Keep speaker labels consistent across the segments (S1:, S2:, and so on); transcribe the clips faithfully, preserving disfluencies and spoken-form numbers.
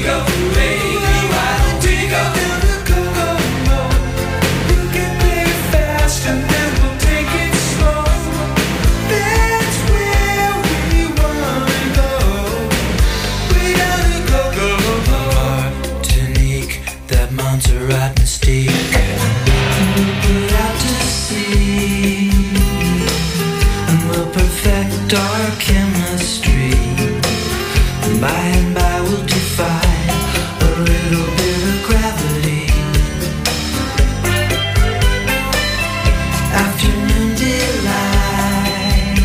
S1: Montego, baby, why don't we go down to Kokomo? We can play fast and then we'll take it slow. That's where we wanna go. Way down to Kokomo. Martinique, that Montserrat mystique. We'll put out to sea and we'll perfect our chemistry. By and by we'll defy a little bit of gravity. Afternoon delight,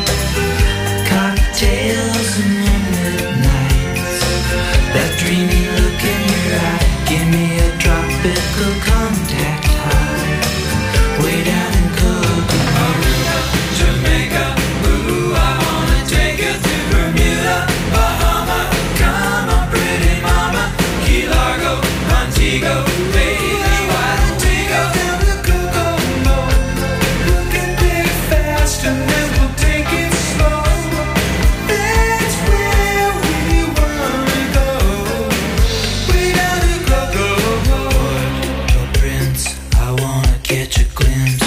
S1: cocktails and moonlit nights. That dreamy look in your eye, give me a tropical contact high. Way down in Kokomo, Aruba, Jamaica. Ooh, I wanna take you to Bermuda, Bahama. Come on, pretty mama. Key Largo, Montego, baby, why don't we go down to Kokomo? We can play fast and then we'll take it slow. That's where we wanna go. Way down to Kokomo. Port-au-Prince, I wanna catch a glimpse.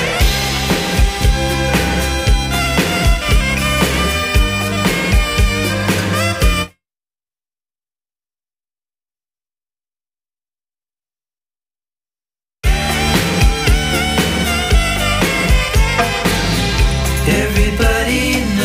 S1: Everybody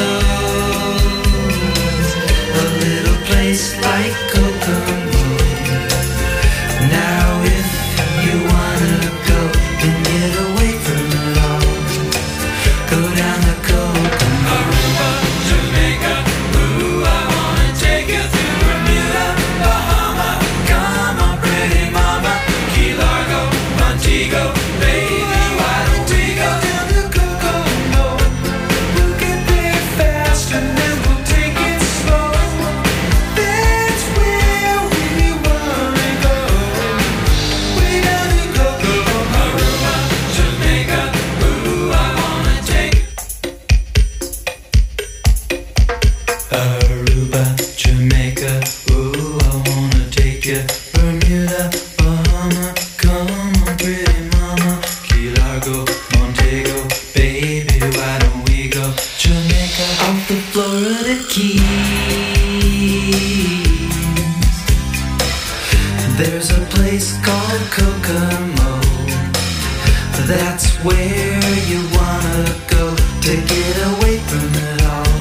S1: knows a little place like Kokomo. Now if you wanna go and get away from it all, go down to Kokomo. Aruba, Jamaica. Ooh, I wanna take you to Bermuda, Bahama. Come on, pretty mama. Key Largo, Montego, baby, why don't we go down to Kokomo? We can play fast and then we'll take it slow. That's where we wanna go. Way down to Kokomo. Aruba, Jamaica. Ooh, I wanna take Aruba, Jamaica. Ooh, I wanna take you. Bermuda, Bahama. Come on, pretty mama. Key Largo, Montego, baby, why don't we go Jamaica? Off the Florida Keys, there's a place called Kokomo. That's where you wanna go to get away from it all.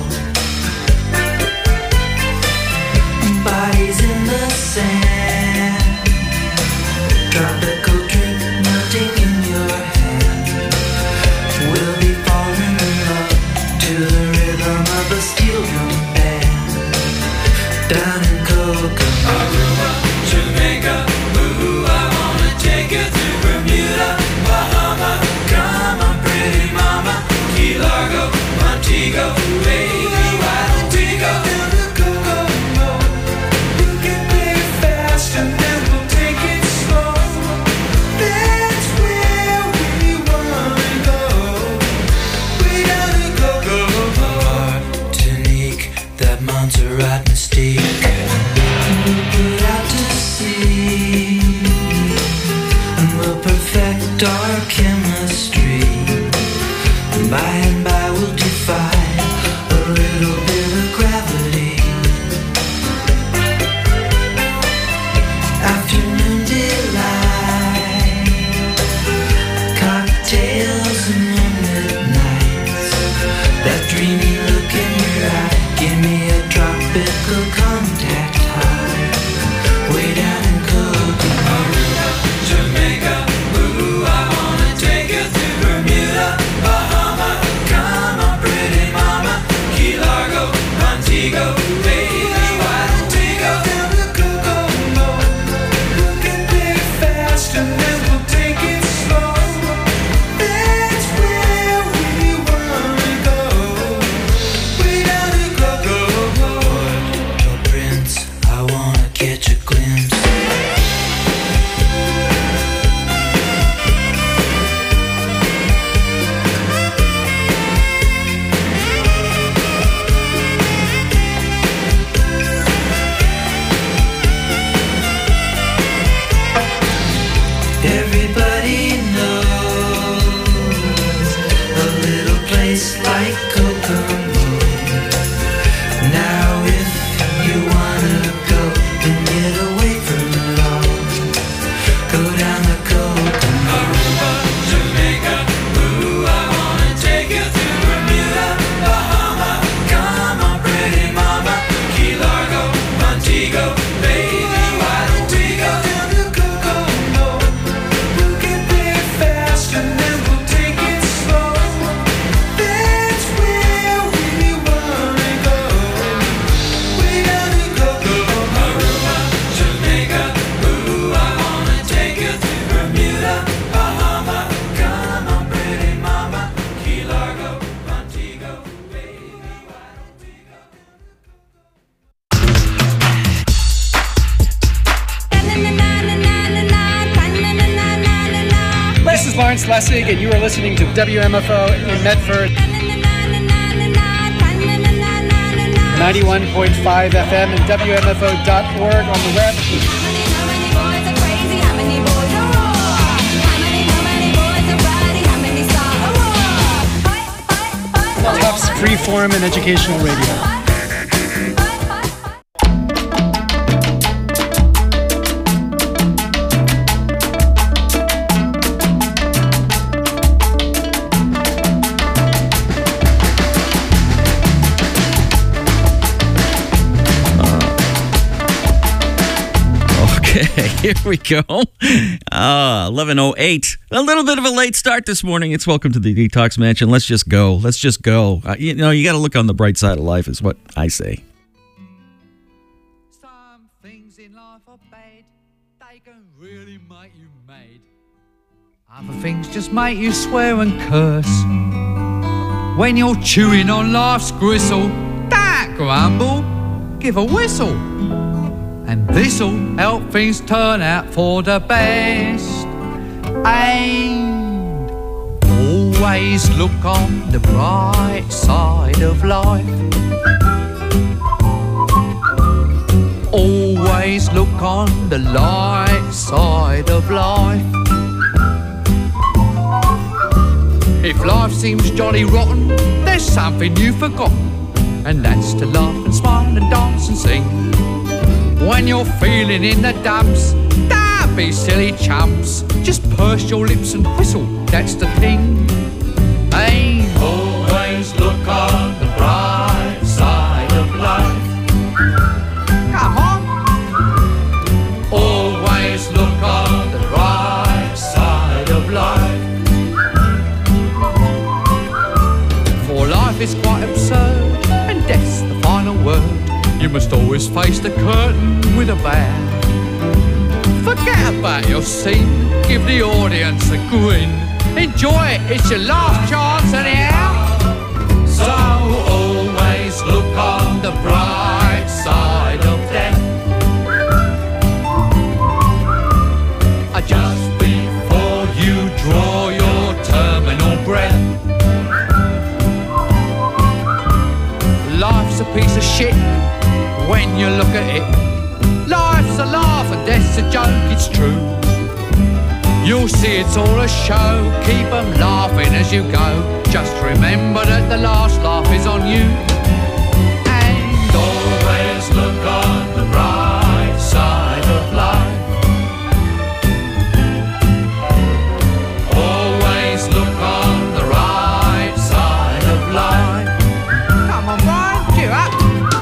S1: Bodies in the sand, tropical drink melting in your hand. We'll be falling in love to the rhythm of a steel drum band. Down in Kokomo. Aruba, Jamaica. Ooh, I wanna take you to Bermuda, Bahama. Come on, pretty mama. Key Largo, Montego,
S2: Lawrence Lessig, and you are listening to W M F O in Medford. ninety-one point five F M and W M F O dot org on the web. Tufts Freeform and Educational Radio.
S3: Here we go. Uh, eleven oh eight. A little bit of a late start this morning. It's Welcome to the Detox Mansion. Let's just go. Let's just go. Uh, you know, you got to look on the bright side of life is what I say.
S4: Some things in life are bad. They can really make you mad. Other things just make you swear and curse. When you're chewing on life's gristle, don't grumble, give a whistle. And this'll help things turn out for the best. And always look on the bright side of life. Always look on the light side of life. If life seems jolly rotten, there's something you've forgotten, and that's to laugh and smile and dance and sing. When you're feeling in the dumps, don't be silly chumps. Just purse your lips and whistle, that's the thing. Hey, always look on the bright side of life. Come on. Always look on the bright side of life. For life is quite absurd, and death's the final word. You must always face the curtain with a bow. Forget about your scene, give the audience a grin. Enjoy it, it's your last chance anyhow. So always look on the bright side of death. Just before you draw your terminal breath. Life's a piece of shit when you look at it. Life's a laugh and death's a joke, it's true. You'll see it's all a show, keep them laughing as you go. Just remember that the last laugh is on you. And always look on the bright side of life. Always look on the right side of life. Come on, Brian, cheer up.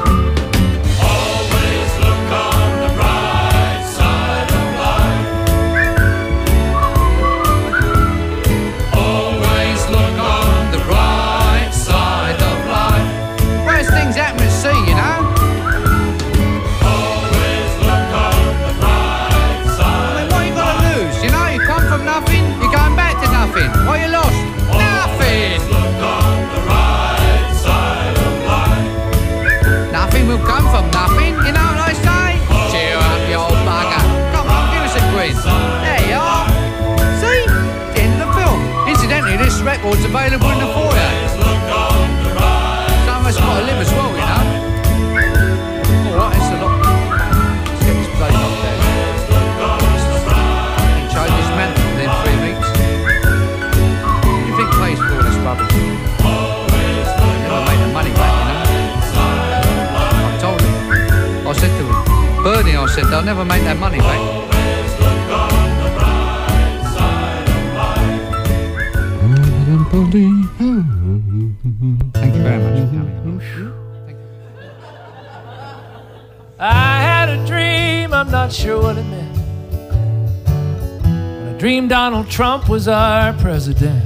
S4: What you lost? Nothing! Look on the right side of life. Nothing will come from nothing, you know what I say? Cheer up, you old bugger. Come on, give us a quiz. There you are. See? It's the end of the film. Incidentally, this record's available in the foyer. Some of us got to live as well, you know. Alright, it's a lot. Let's get this place locked down. Change this man within three weeks. Place for all this rubbish. Never made the money back, you know. I told him. I said to him, Bernie, I said, they'll never make that money back. Thank you very much for coming. Thank you.
S5: I had a dream, I'm not sure what it meant. When I dreamed Donald Trump was our president.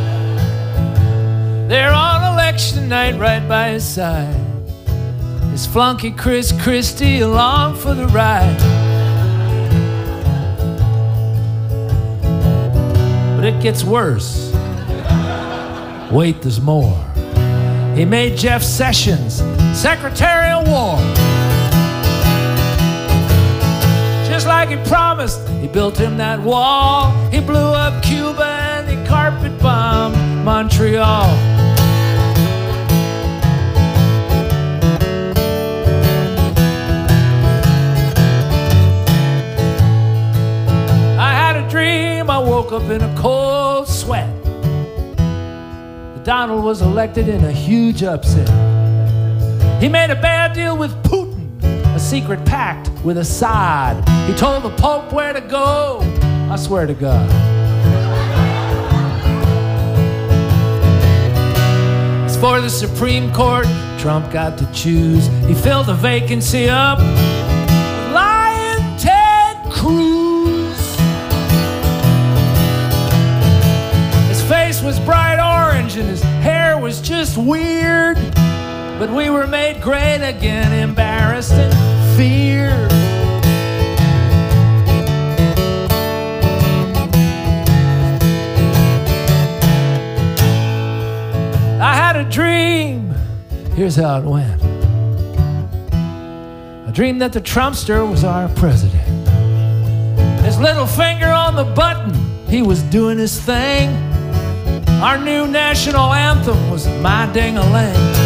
S5: There on election night right by his side, his flunky Chris Christie along for the ride. But it gets worse. Wait, there's more. He made Jeff Sessions Secretary of War. Just like he promised, he built him that wall. He blew up Cuba and he carpet bombed Montreal. I had a dream, I woke up in a cold sweat. Donald was elected in a huge upset. He made a bad deal with Putin, a secret pact with Assad. He told the Pope where to go, I swear to God. As for the Supreme Court, Trump got to choose. He filled the vacancy up with Lion Ted Cruz. His face was bright orange and his hair was just weird. But we were made great again, embarrassed and feared. I had a dream, here's how it went. I dreamed that the Trumpster was our president. His little finger on the button, he was doing his thing. Our new national anthem was My Ding-a-Lang.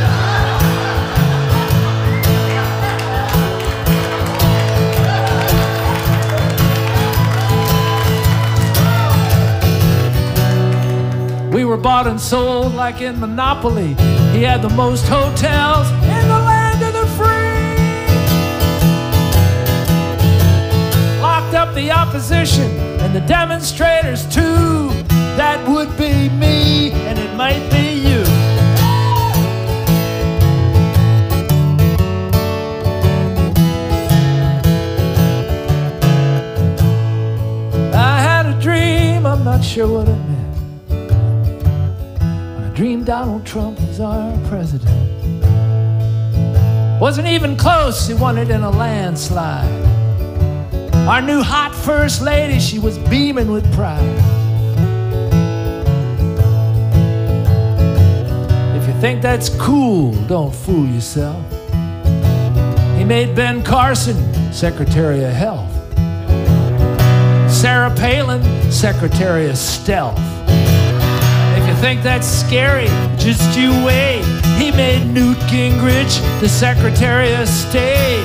S5: We were bought and sold like in Monopoly. He had the most hotels in the land of the free. Locked up the opposition and the demonstrators too. That would be me, and it might be you. I had a dream, I'm not sure what it meant. I dreamed Donald Trump was our president. Wasn't even close, he won it in a landslide. Our new hot first lady, she was beaming with pride. If you think that's cool, don't fool yourself. He made Ben Carson Secretary of Health. Sarah Palin, Secretary of Stealth. If you think that's scary, just you wait. He made Newt Gingrich the Secretary of State.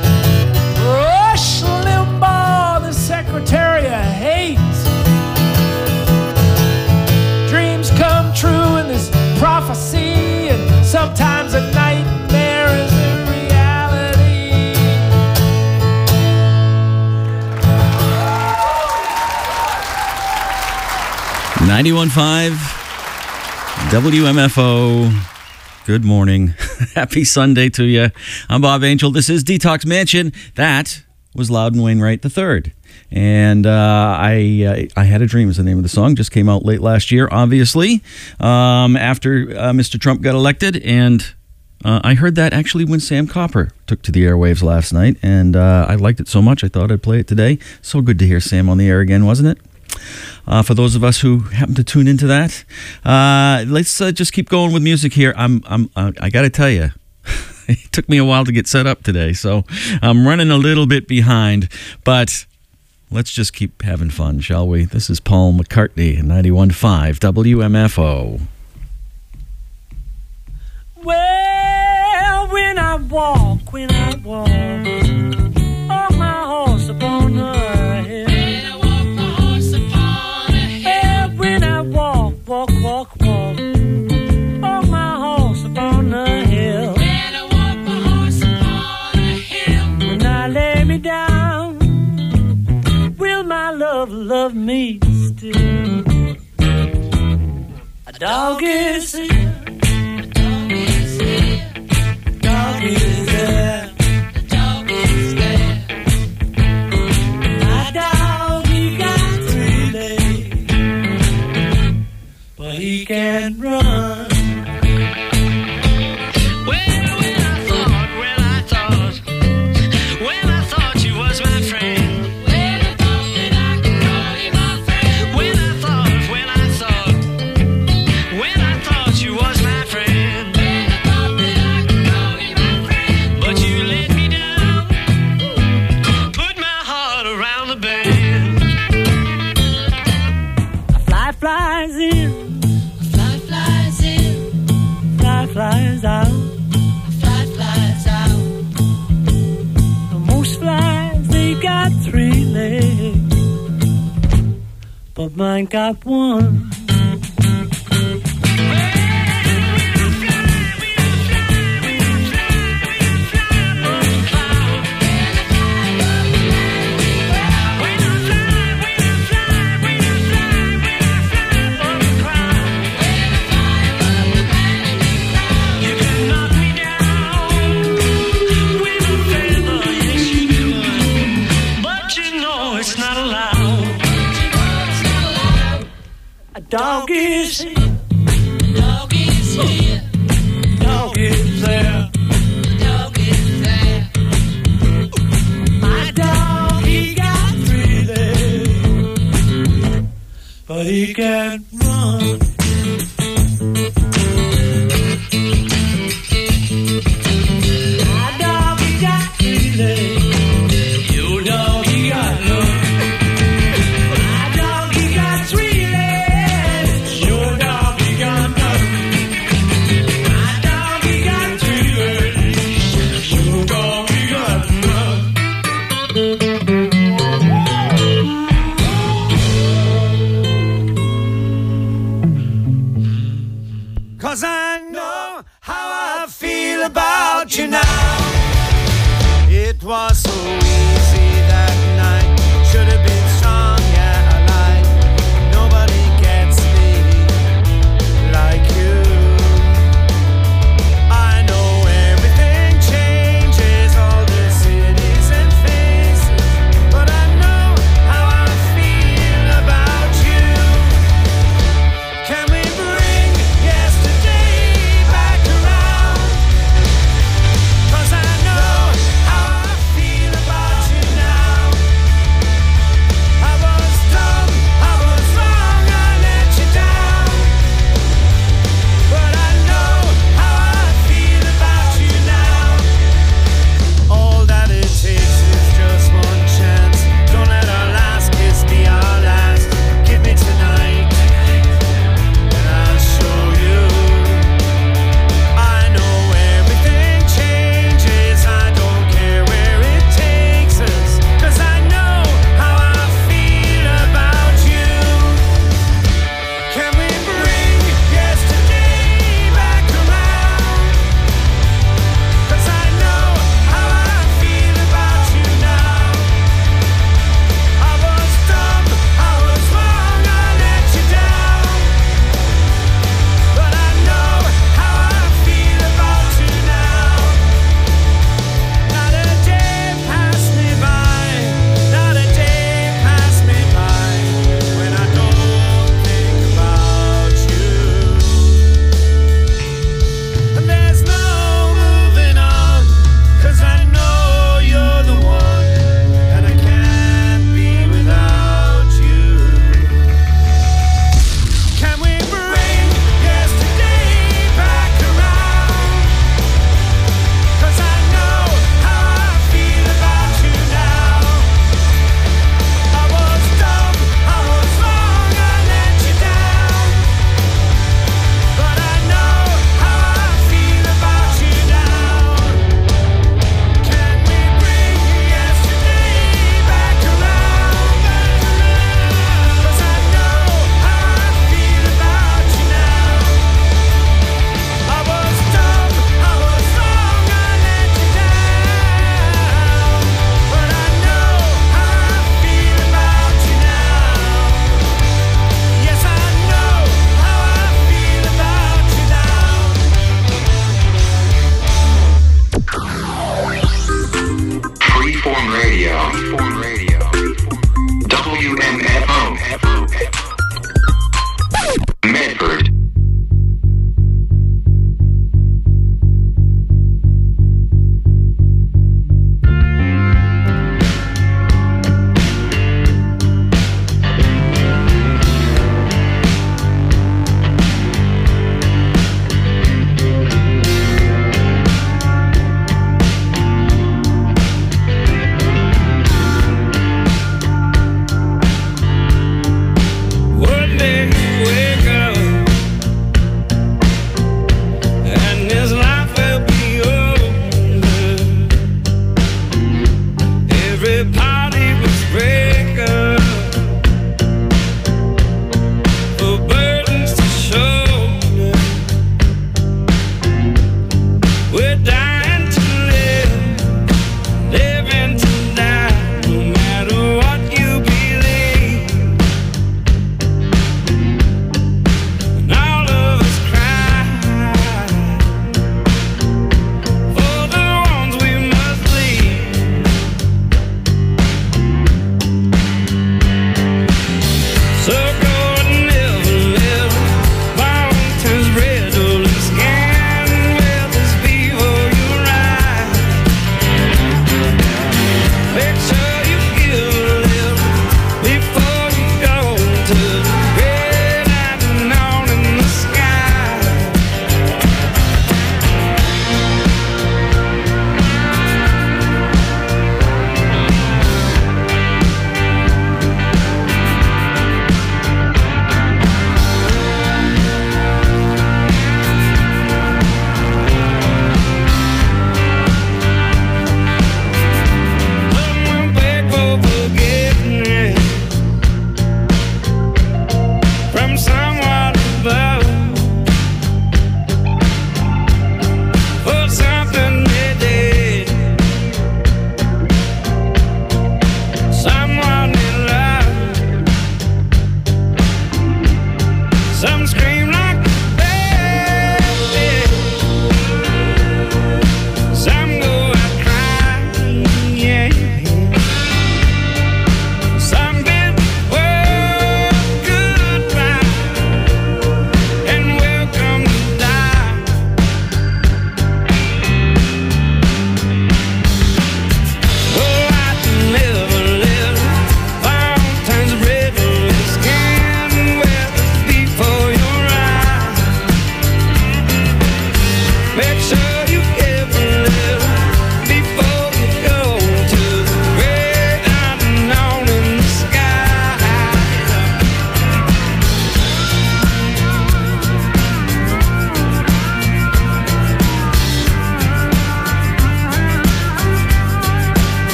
S5: Rush Limbaugh the Secretary of Hate. Dreams come true in this prophecy, and sometimes a nightmare is a reality.
S3: ninety-one point five W M F O. Good morning. Happy Sunday to you. I'm Bob Angel. This is Detox Mansion. That was Loudon Wainwright the third. And uh, I uh, I Had a Dream is the name of the song. Just came out late last year, obviously, um, after uh, Mister Trump got elected. And uh, I heard that actually when Sam Copper took to the airwaves last night. And uh, I liked it so much, I thought I'd play it today. So good to hear Sam on the air again, wasn't it? Uh, for those of us who happen to tune into that, uh, let's uh, just keep going with music here. I'm, I'm, uh, I got to tell you, it took me a while to get set up today, so I'm running a little bit behind. But let's just keep having fun, shall we? This is Paul McCartney, ninety-one point five W M F O.
S6: Well, when I walk, when I walk, on my horse upon the hill. Walk, walk, walk, on my horse upon the hill. When I walk my horse upon the hill. When I lay me down, will my love love me still? A dog is here, a dog is here, a dog is there, a dog is there. My dog, he got three legs, but he can't run. Well, when I thought, when I thought, when I thought you was my friend. When I thought that I could call you my friend. When I thought, when I thought, when I thought you was but mine got one. Dog is here. Dog is here. Dog is there. Dog is there. My dog, he got three legs, but he can't run. My dog, he got three legs. Your dog, he got none. My dog, he got three legs.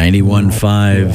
S3: ninety-one point five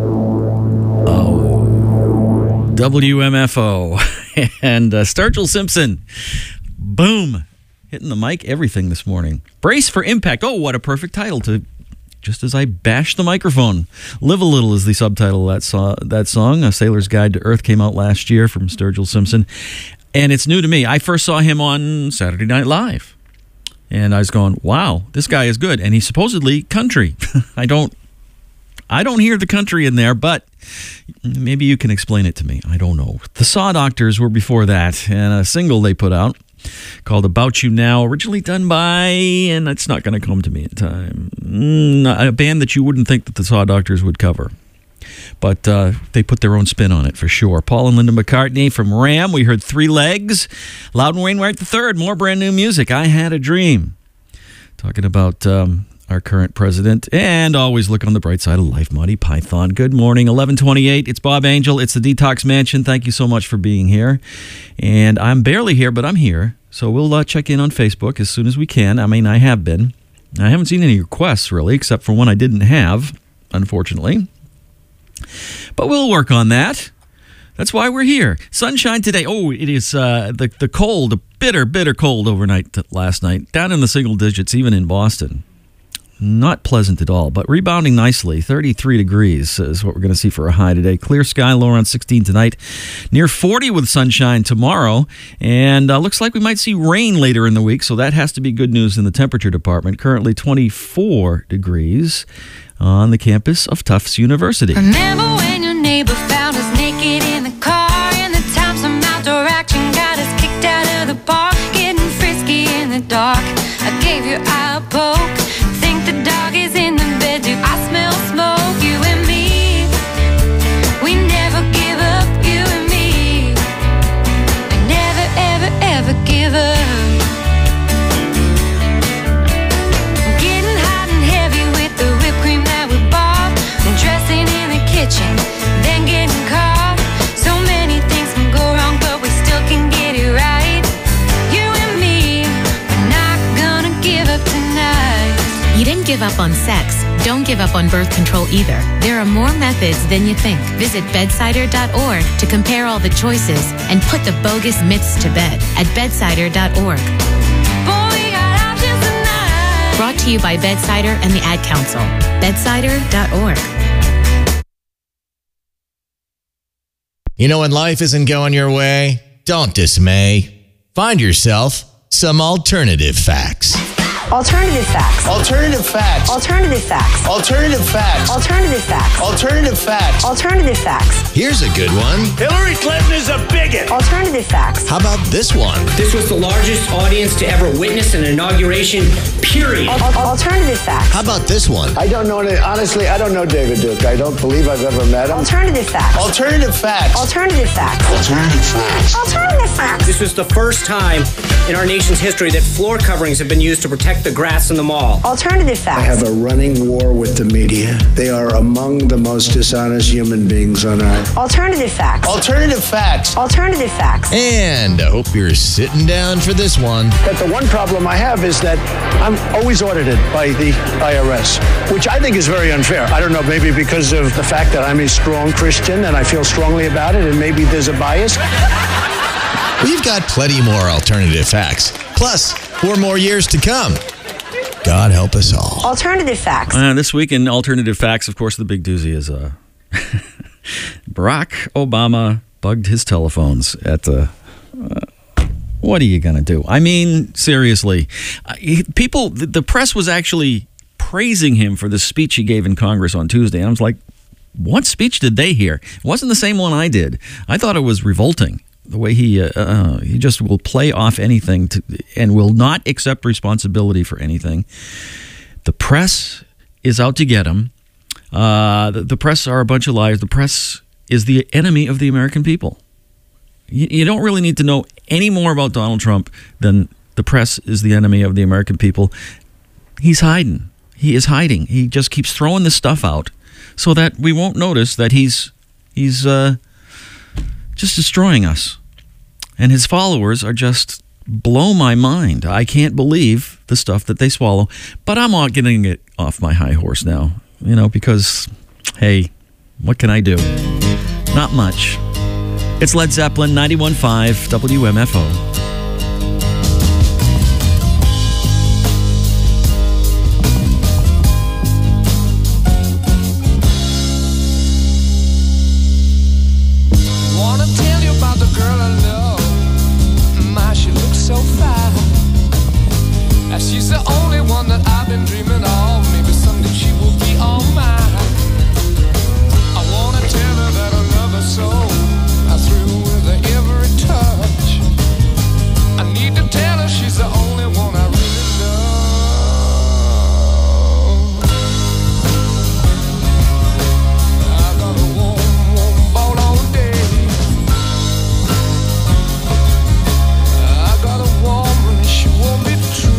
S3: oh, W M F O. And uh, Sturgill Simpson, boom, hitting the mic, everything this morning. Brace for Impact. Oh, what a perfect title to just as I bash the microphone. Live a Little is the subtitle of that, so- that song. A Sailor's Guide to Earth came out last year from Sturgill Simpson. And it's new to me. I first saw him on Saturday Night Live. And I was going, wow, this guy is good. And he's supposedly country. I don't I don't hear the country in there, but maybe you can explain it to me. I don't know. The Saw Doctors were before that, and a single they put out called About You Now, originally done by, and it's not going to come to me in time, mm, a band that you wouldn't think that the Saw Doctors would cover. But uh, they put their own spin on it for sure. Paul and Linda McCartney from Ram. We heard Three Legs. Loudon Wainwright the third. More brand new music. I Had a Dream. Talking about um, our current president. And always look on the bright side of life. Monty Python. Good morning. eleven twenty-eight. It's Bob Angel. It's the Detox Mansion. Thank you so much for being here. And I'm barely here, but I'm here. So we'll uh, check in on Facebook as soon as we can. I mean, I have been. I haven't seen any requests, really, except for one I didn't have, unfortunately. But we'll work on that. That's why we're here. Sunshine today. Oh, it is uh, the, the cold, the bitter, bitter cold overnight t- last night. Down in the single digits, even in Boston. Not pleasant at all, but rebounding nicely. thirty-three degrees is what we're going to see for a high today. Clear sky, low around sixteen tonight. Near forty with sunshine tomorrow. And uh, looks like we might see rain later in the week, so that has to be good news in the temperature department. Currently twenty-four degrees on the campus of Tufts University.
S7: Remember when your neighbor found us naked in the car, and the time some outdoor action got us kicked out of the park, getting frisky in the dark. I gave your eye a poke. Think the dog is in the bed too. I smell smoke. You and me, we never give up. You and me, we never ever ever give up. Then getting caught. So many things can go wrong, but we still can get it right. You and me, we're not gonna give up tonight.
S8: You didn't give up on sex. Don't give up on birth control either. There are more methods than you think. Visit bedsider dot org to compare all the choices and put the bogus myths to bed at bedsider dot org.
S7: Boy, we got options tonight.
S8: Brought to you by Bedsider and the Ad Council. bedsider dot org.
S9: You know, when life isn't going your way, don't dismay. Find yourself some alternative facts.
S10: Alternative facts.
S11: Alternative facts.
S10: Alternative facts.
S11: Alternative facts.
S10: Alternative facts.
S11: Alternative facts.
S10: Alternative facts.
S9: Here's a good one.
S11: Hillary Clinton is a bigot.
S10: Alternative facts.
S9: How about this one?
S12: This was the largest audience to ever witness an inauguration, period.
S10: Al- alternative facts.
S9: How about this one?
S11: I don't know, honestly, I don't know David Duke. I don't believe I've ever met him.
S10: Alternative facts.
S11: Alternative facts.
S10: Alternative facts.
S11: Alternative facts.
S10: Alternative facts.
S12: This was the first time in our nation's history that floor coverings have been used to protect the grass in the mall.
S10: Alternative facts.
S11: I have a running war with the media. They are among the most dishonest human beings on earth.
S10: Alternative facts.
S11: Alternative facts.
S10: Alternative facts.
S9: And I hope you're sitting down for this one.
S11: But the one problem I have is that I'm always audited by the I R S, which I think is very unfair. I don't know, maybe because of the fact that I'm a strong Christian and I feel strongly about it, and maybe there's a bias.
S9: We've got plenty more alternative facts. Plus, four more years to come. God help us all.
S10: Alternative facts.
S3: Uh, this week in Alternative Facts, of course, the big doozy is uh, Barack Obama bugged his telephones at the... Uh, what are you going to do? I mean, seriously. Uh, he, people, the, the press was actually praising him for the speech he gave in Congress on Tuesday. And I was like, what speech did they hear? It wasn't the same one I did. I thought it was revolting. The way he uh, uh, he just will play off anything to, and will not accept responsibility for anything. The press is out to get him. Uh, the, the press are a bunch of liars. The press is the enemy of the American people. You, you don't really need to know any more about Donald Trump than the press is the enemy of the American people. He's hiding. He is hiding. He just keeps throwing this stuff out so that we won't notice that he's he's uh, just destroying us. And his followers are just blow my mind. I can't believe the stuff that they swallow. But I'm not getting it off my high horse now. you know, because, hey, what can I do? Not much. It's Led Zeppelin, ninety-one point five W M F O.
S13: She's the only one that I've been dreaming of. Maybe someday she will be all mine. I wanna tell her that I love her so. I thrill with her every touch. I need to tell her she's the only one I really love. I got a warm, warm ball all day. I got a warm and she won't be true.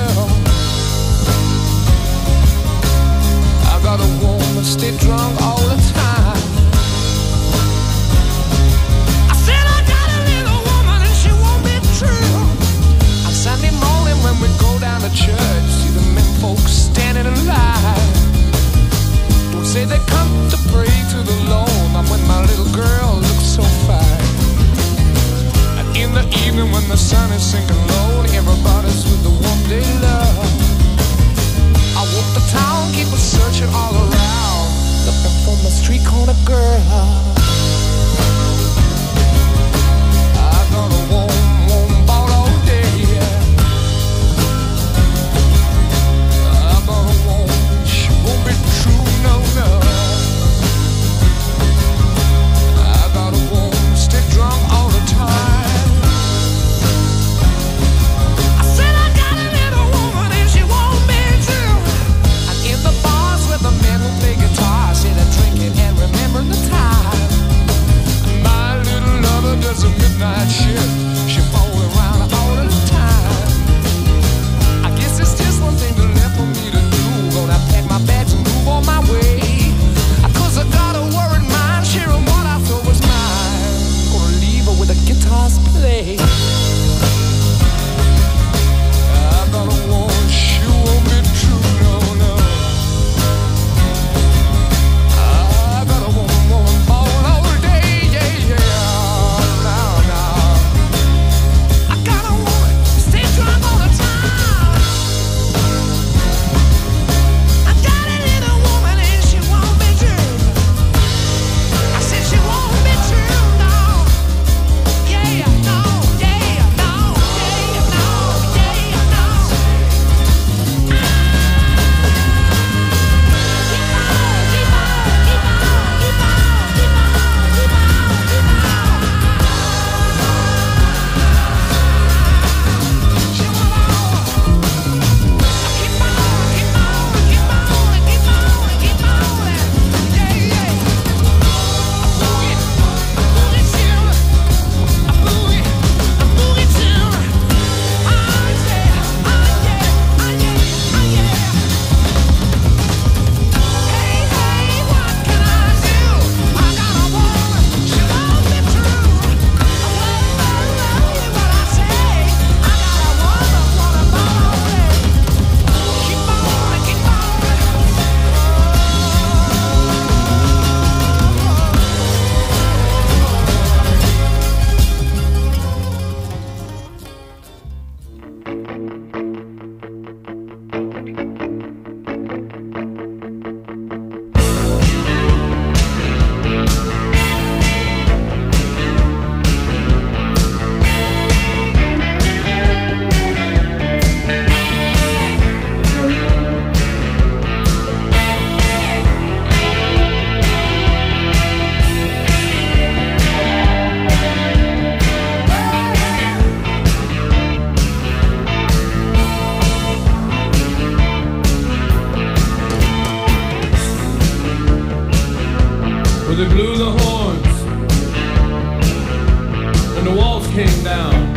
S13: I got a woman stay drunk all the time. I said I got a little woman and she won't be true. On Sunday morning when we go down to church, see the men folks standing in line. Don't say they come to pray to the Lord, not when my little girl looks so fine. And in the evening when the sun is sinking low, everybody's with the one they love. I walk the town, keep on searching all around, looking for my street corner girl. I got a warm, warm ball all day. I got a warm, she won't be true, no, no. I got a warm, stay drunk all the time. I said I got a little woman and she won't be true. In the bars where the men who play guitar, say they're drinking and remember the time. My little lover does a midnight shift. She falls around all the time. I guess it's just one thing left for me to do. Gonna pack my bags and move on my way. Cause I got a worried mind, sharing what I thought was mine. Gonna leave her with the guitars play. I got a woman, she won't be true, no, no. I got a woman, woman, ball all day, yeah, yeah. Now, now. I got a woman, stay drunk all the time. I got a little woman and she won't be true. I said she won't be true, no. Yeah, no, yeah, no, yeah, no, yeah, no.
S14: Well, they blew the horns and the walls came down.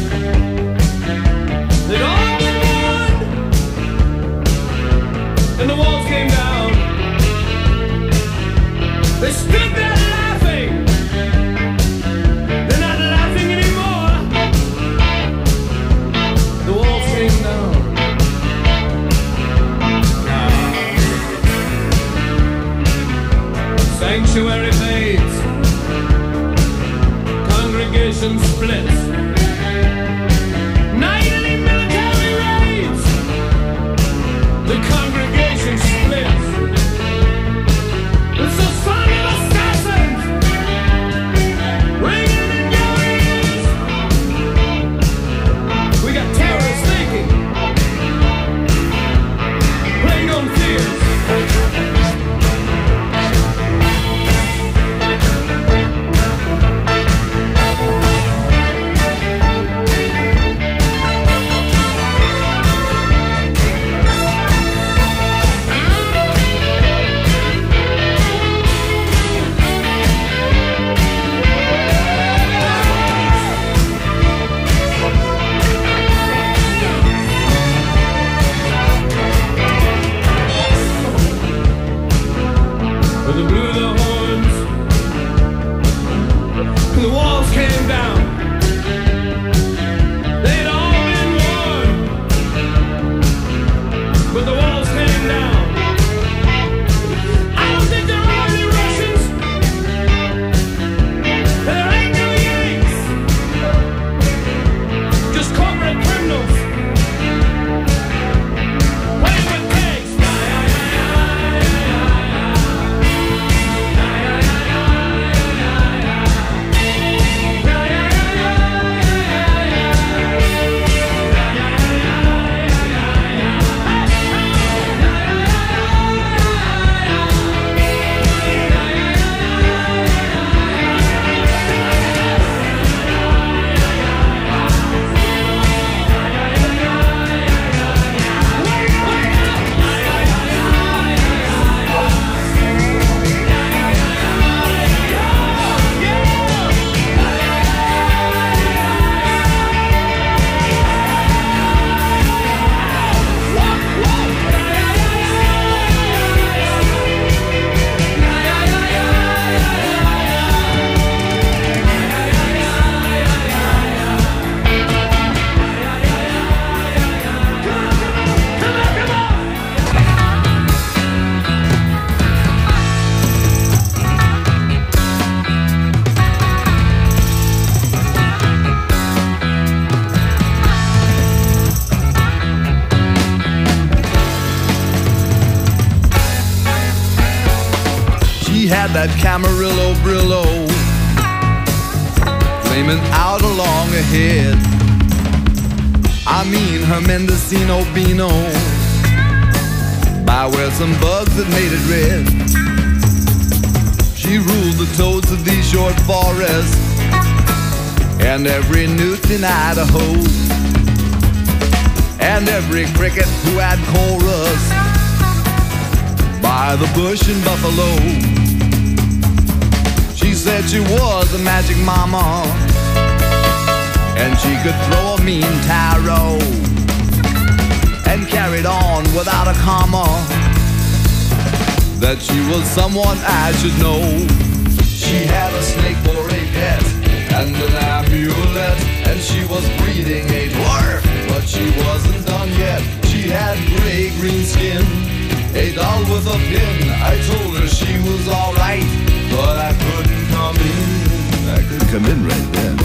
S14: They'd all been won and the walls came down. They stood there laughing. They're not laughing anymore. The walls came down. Sanctuary fades, congregation splits, nightly military raids, the congregation splits. It's the son of assassins, ringing in your ears. We got terrorists thinking, playing on fears. When they blew the horns, the walls came down. They'd all been won, but the walls came down. I don't think there are any Russians. There ain't no Yanks, just corporate criminals playing with pigs.
S15: She had that Camarillo Brillo flaming out along ahead. I mean her Mendocino Beano, by where some bugs had made it red. She ruled the toads of these short forests and every newt in Idaho, and every cricket who had chorus by the bush in Buffalo. She said she was a magic mama, and she could throw a mean tarot, and carried on without a comma, that she was someone I should know. She had a snake for a pet, and an amulet, and she was breeding a dwarf, but she wasn't done yet. She had gray-green skin, a doll with a pin. I told her she was alright, but I couldn't come in. I couldn't come in right then.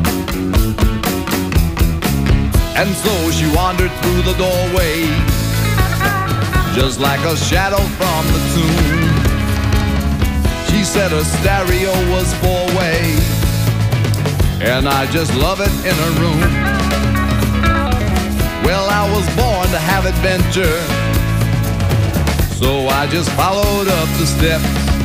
S15: And so she wandered through the doorway, just like a shadow from the tomb. She said her stereo was four-way, and I just love it in her room. Well, I was born to have adventure, so I just followed up the steps,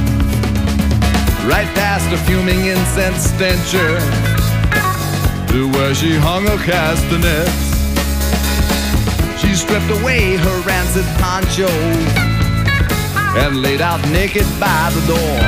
S15: right past a fuming incense stencher, to where she hung her castanets. She stripped away her rancid poncho and laid out naked by the door.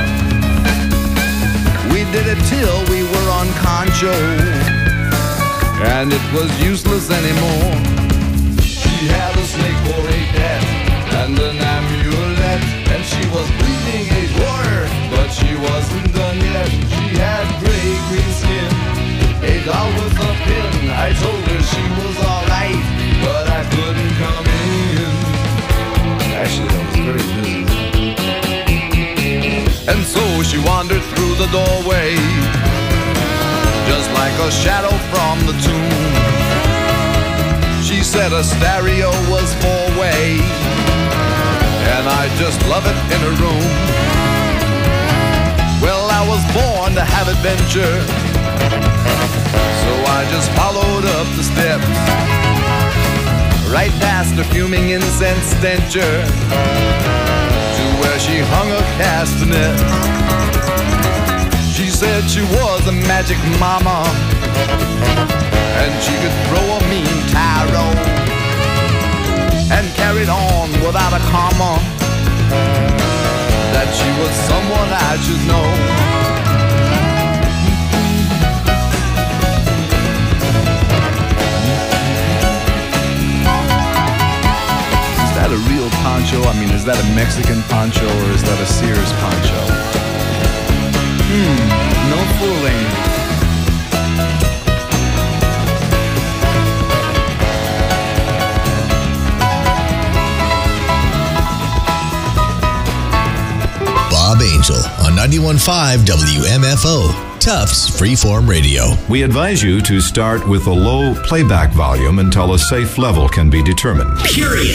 S15: We did it till we were on concho, and it was useless anymore. She had a snake for a pet and an amulet, and she was breeding a dwarf, but she wasn't done yet. She had gray-green skin, a doll with a pin. I told her she was alright, but I couldn't come in. Actually, I was very busy. And so she wandered through the doorway, just like a shadow from the tomb. She said a stereo was four-way, and I just love it in a room. Well, I was born to have adventure, so I just followed up the steps, right past the fuming incense stencher, to where she hung a castanet. She said she was a magic mama, and she could throw a mean tarot, and carried on without a comma, that she was someone I should know. Is that a real poncho? I mean, is that a Mexican poncho or is that a Sears poncho? Hmm, no fooling.
S9: Bob Angel on ninety-one point five W M F O, Tufts Freeform Radio.
S16: We advise you to start with a low playback volume until a safe level can be determined.
S17: Period.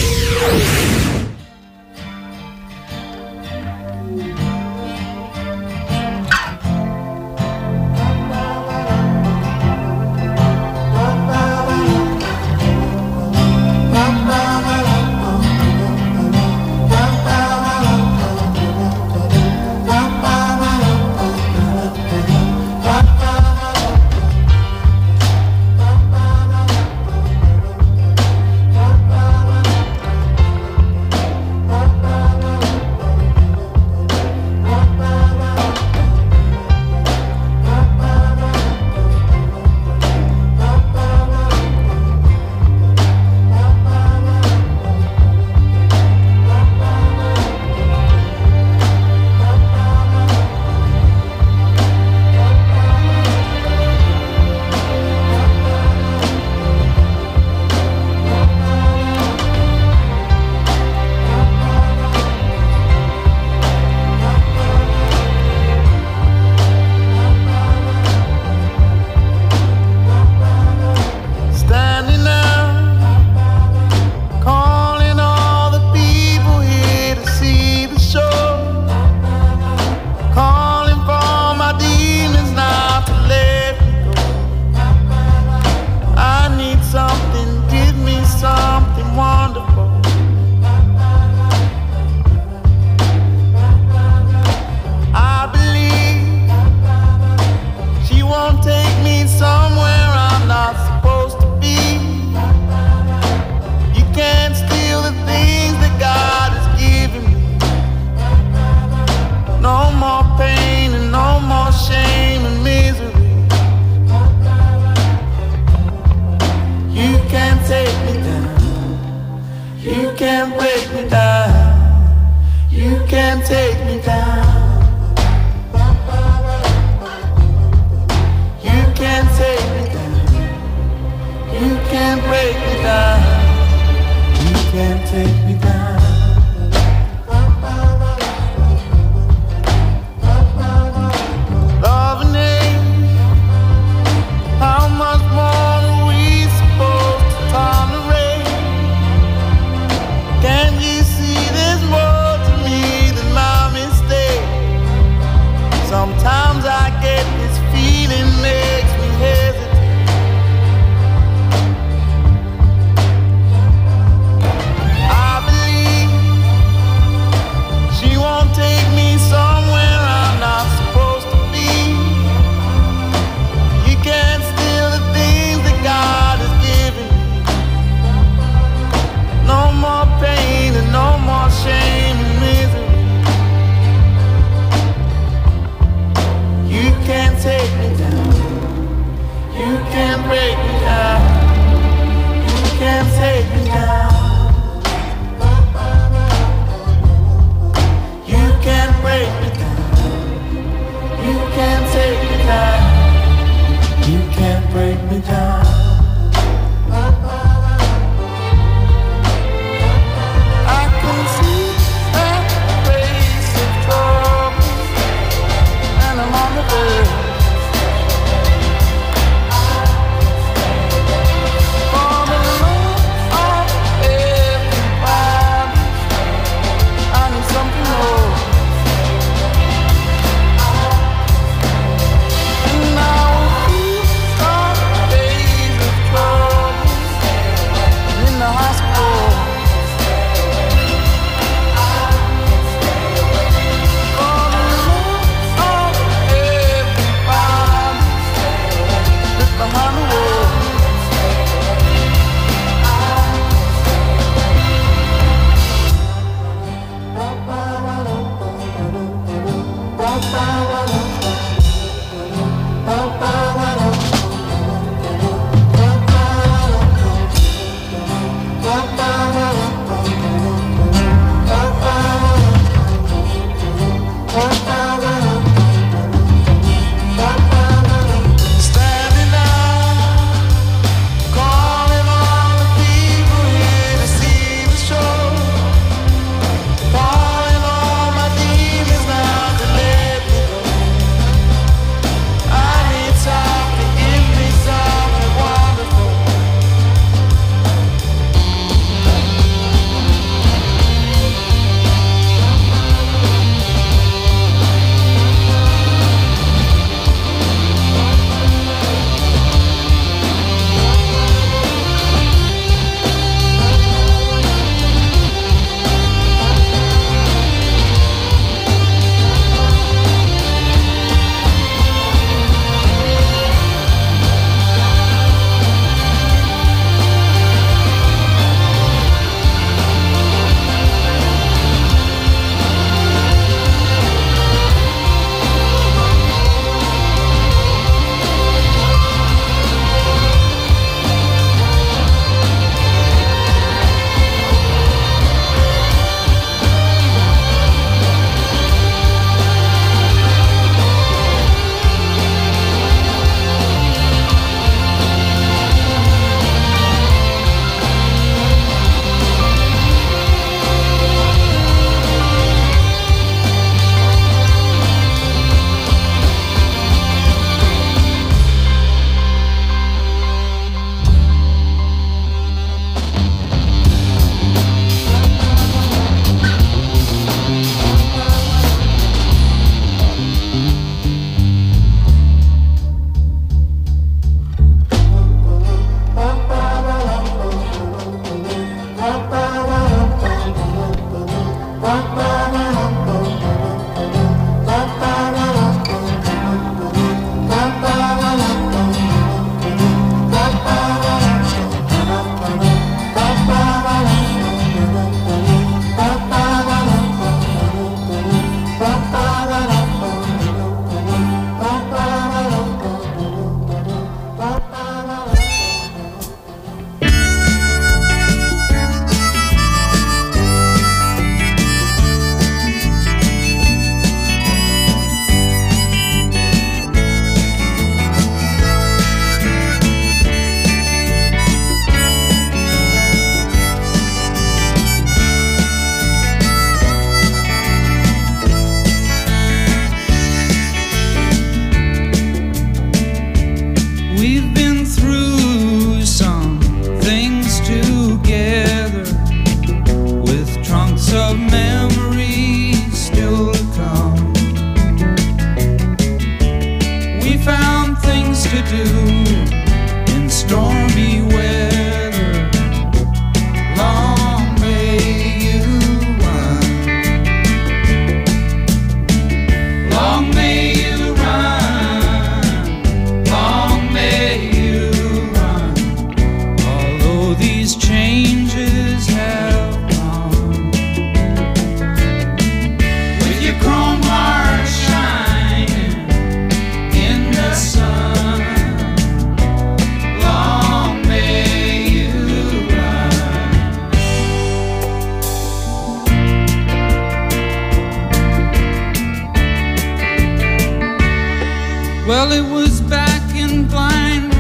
S17: Well, it was back in Blind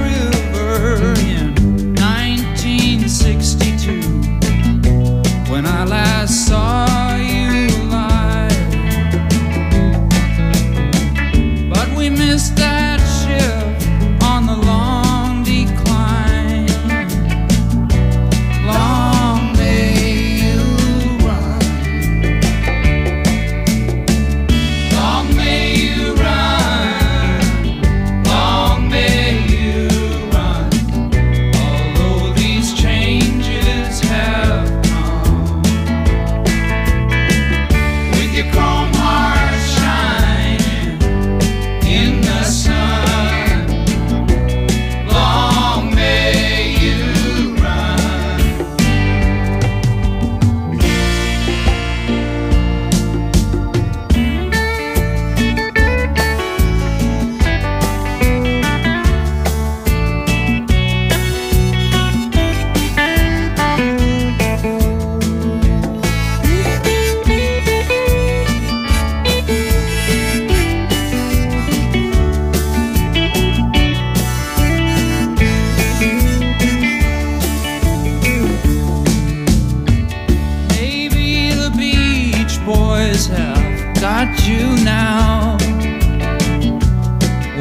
S17: River in nineteen sixty-two when I last saw you live. But we missed that ship on the long decline. Long may you run. Long may you run. Long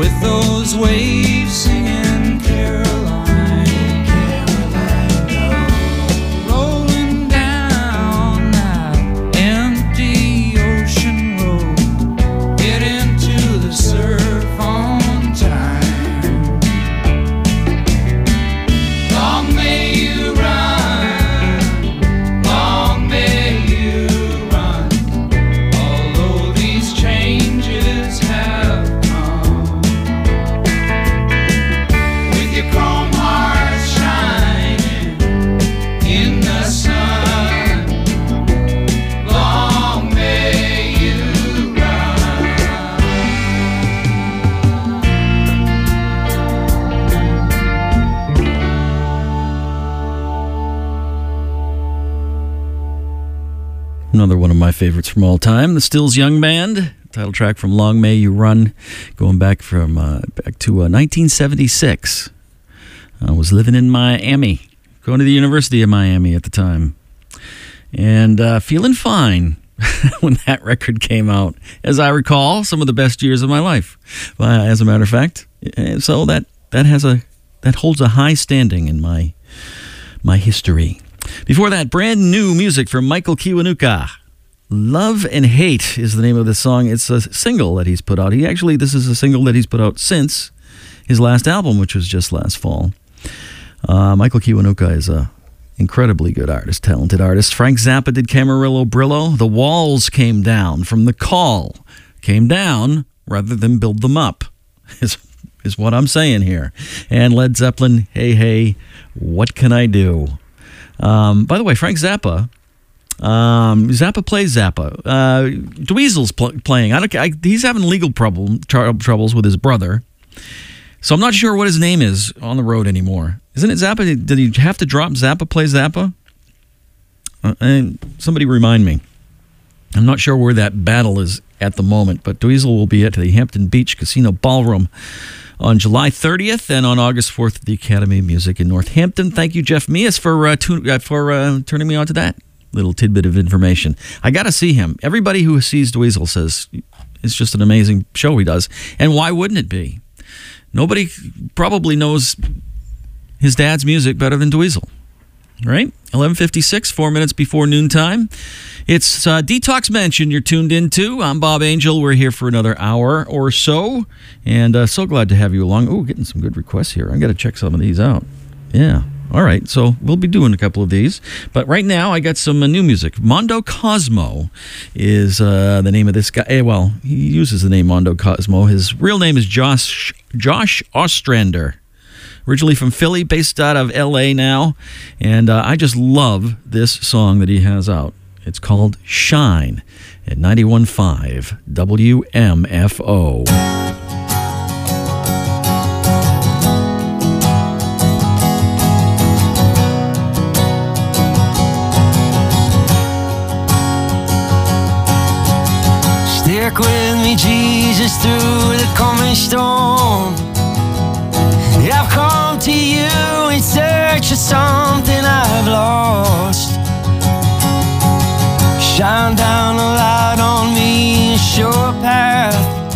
S17: with those waves singing Caroline, Caroline, rolling down that empty ocean road, get into the surf on time. Long may you run, long may you run, although these changes have come. With your chrome heart shining in the sun, long may you run.
S3: Another one of my favorites from all time, the Stills Young Band, title track from Long May You Run, going back from uh, back to uh, nineteen seventy-six. I was living in Miami, going to the University of Miami at the time, and uh, feeling fine when that record came out. As I recall, some of the best years of my life, uh, as a matter of fact. And so that that has a that holds a high standing in my my history. Before that, brand new music from Michael Kiwanuka. Love and Hate is the name of the song. It's a single that he's put out. He actually, this is a single that he's put out since his last album, which was just last fall. Uh, Michael Kiwanuka is a incredibly good artist, talented artist. Frank Zappa did Camarillo Brillo. The walls came down from The Call. Came down rather than build them up, is, is what I'm saying here. And Led Zeppelin, Hey Hey, What Can I Do? Um, by the way, Frank Zappa, um, Zappa plays Zappa. Uh, Dweezil's pl- playing. I don't. I, he's having legal problem, tr- troubles with his brother, so I'm not sure what his name is on the road anymore. Isn't it Zappa? Did he have to drop Zappa play Zappa? Uh, and somebody remind me. I'm not sure where that battle is at the moment, but Dweezil will be at the Hampton Beach Casino Ballroom on July thirtieth and on August fourth at the Academy of Music in Northampton. Thank you, Jeff Meas, for uh, tu- uh, for uh, turning me on to that little tidbit of information. I got to see him. Everybody who sees Dweezil says it's just an amazing show he does. And why wouldn't it be? Nobody probably knows his dad's music better than Dweezil, right? eleven fifty-six, four minutes before noontime. It's uh, Detox Mansion you're tuned into. I'm Bob Angel. We're here for another hour or so, and uh, so glad to have you along. Oh, getting some good requests here. I got to check some of these out. Yeah. All right, so we'll be doing a couple of these. But right now, I got some uh, new music. Mondo Cosmo is uh, the name of this guy. Eh, well, he uses the name Mondo Cosmo. His real name is Josh Josh Ostrander. Originally from Philly, based out of L A now. And uh, I just love this song that he has out. It's called Shine at ninety-one point five W M F O.
S6: Stick with me, Jesus, through the coming storm. I've come to you in search of something I've lost. Shine down a light on me and show a path.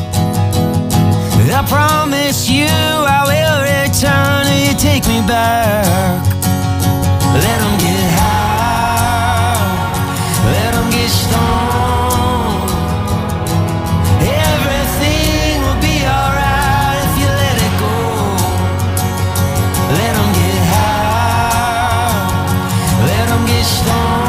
S6: I promise you I will return and you take me back. Let them get high, let them get stoned. Everything will be alright if you let it go. Let them get high, let them get stoned.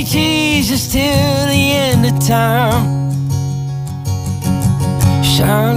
S6: me Jesus till the end of time. Shine